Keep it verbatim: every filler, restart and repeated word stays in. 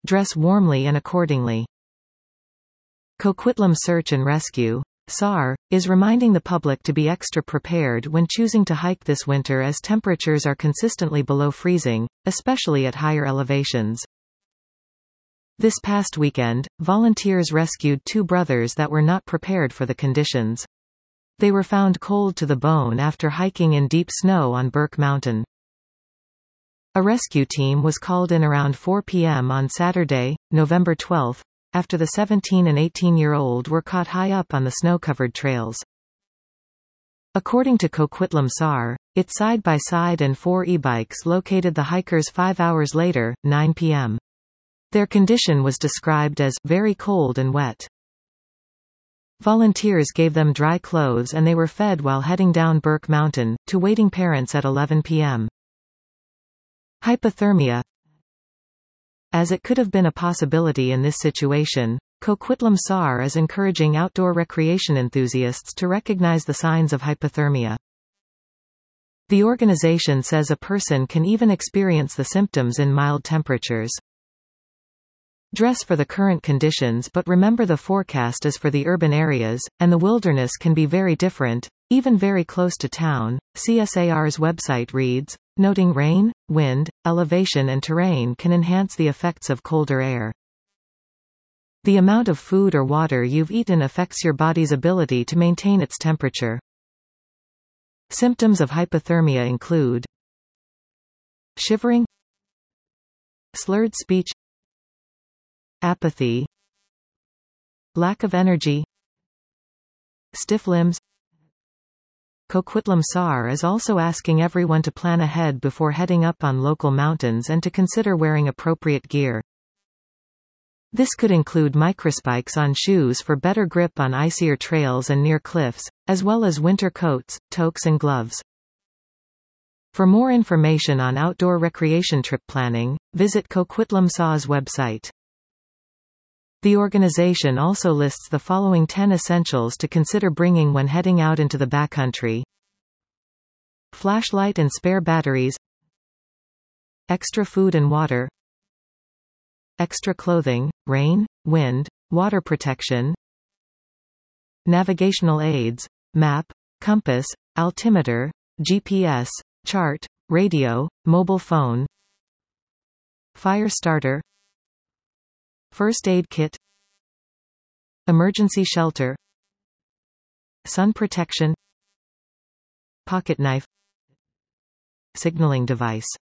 Dress warmly and accordingly. Coquitlam Search and Rescue S A R, is reminding the public to be extra prepared when choosing to hike this winter as temperatures are consistently below freezing, especially at higher elevations. This past weekend, volunteers rescued two brothers that were not prepared for the conditions. They were found cold to the bone after hiking in deep snow on Burke Mountain. A rescue team was called in around four p m on Saturday, November twelfth, after the seventeen and eighteen-year-old were caught high up on the snow-covered trails. According to Coquitlam S A R, its side-by-side and four e-bikes located the hikers five hours later, nine p m Their condition was described as very cold and wet. Volunteers gave them dry clothes and they were fed while heading down Burke Mountain, to waiting parents at eleven p m Hypothermia. As it could have been a possibility in this situation, Coquitlam S A R is encouraging outdoor recreation enthusiasts to recognize the signs of hypothermia. The organization says a person can even experience the symptoms in mild temperatures. Dress for the current conditions, but remember the forecast is for the urban areas, and the wilderness can be very different, even very close to town. C S A R's website reads, noting rain, wind, elevation and terrain can enhance the effects of colder air. The amount of food or water you've eaten affects your body's ability to maintain its temperature. Symptoms of hypothermia include shivering, slurred speech, apathy, lack of energy, stiff limbs. Coquitlam S A R is also asking everyone to plan ahead before heading up on local mountains and to consider wearing appropriate gear. This could include microspikes on shoes for better grip on icier trails and near cliffs, as well as winter coats, toques and gloves. For more information on outdoor recreation trip planning, visit Coquitlam S A R's website. The organization also lists the following ten essentials to consider bringing when heading out into the backcountry: flashlight and spare batteries, extra food and water, extra clothing, rain, wind, water protection, navigational aids, map, compass, altimeter, G P S, chart, radio, mobile phone, fire starter, first aid kit, emergency shelter, sun protection, pocket knife, signaling device.